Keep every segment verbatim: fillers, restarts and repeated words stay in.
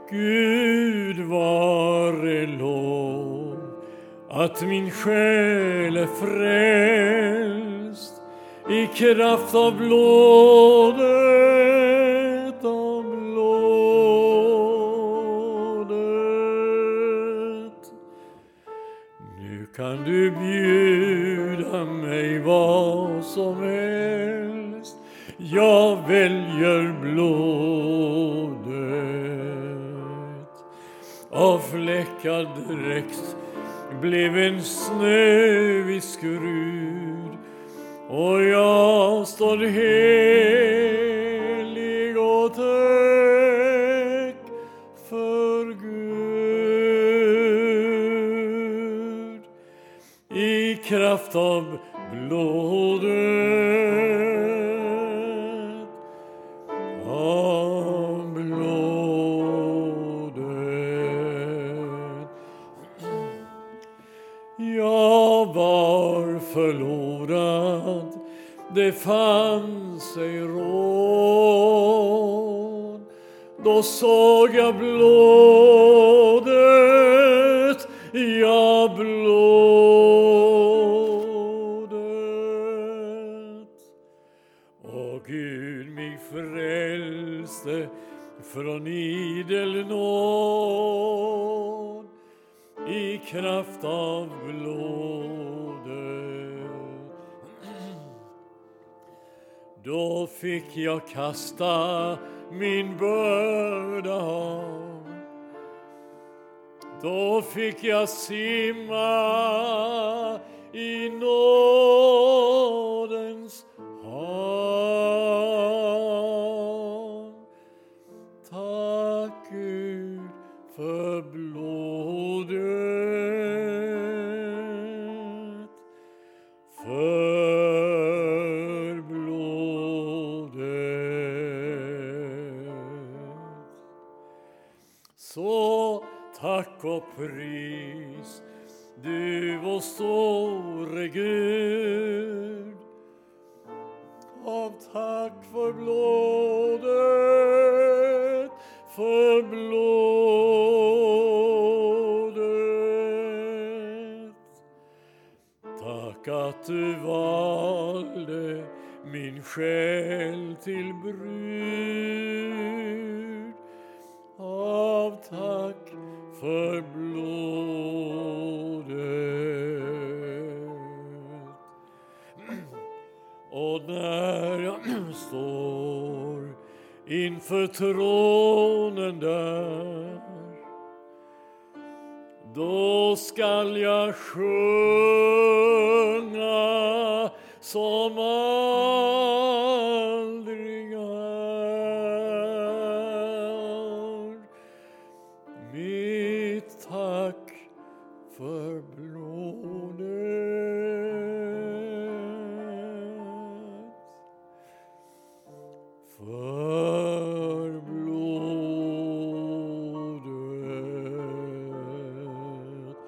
Gud vare lov att min själ är frälst i kraft av blodet, av blodet. Nu kan du bjuda mig vad som helst, jag väljer blodet. Av fläckad dräkt blev en snövig skrud, och jag står helig och täck för Gud i kraft av blodet, av blodet. Jag var förlorad, det fanns sig råd. Då såg jag blodet, ja blodet. Och Gud mig frälste från idel nåd i kraft av blodet. Då fick jag kasta min börda av. Då fick jag simma i nådens hav. Tack Gud för blodet, för blodet. Så tack och pris du vår store Gud. Av tack för blodet, för blodet. Tack att du valde min själ till brud. Av tack för blodet. Och när jag står inför tronen där, då skall jag sjunga som aldrig är. Mitt tack för blodet, för blodet.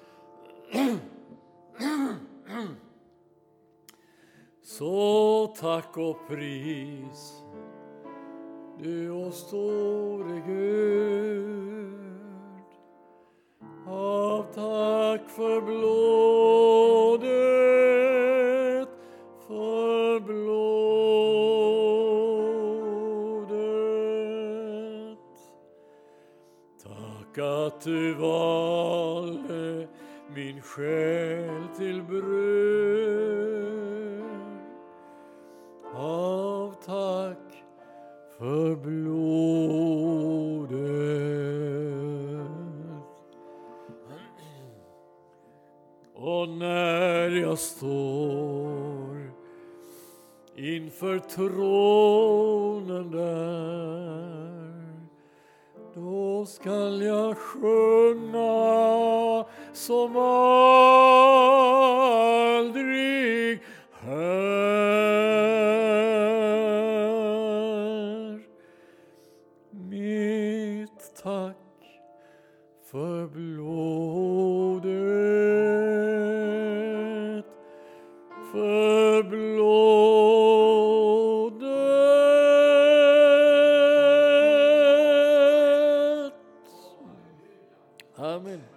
Så tack och pris du och store Gud. Av tack för blodet, för blodet. Tack att du valde min själ till brud. Av tack för blodet. Och när jag står inför tronen där, då skall jag sjunga som aldrig här. Mitt tack för blodet, för blodet. Amen.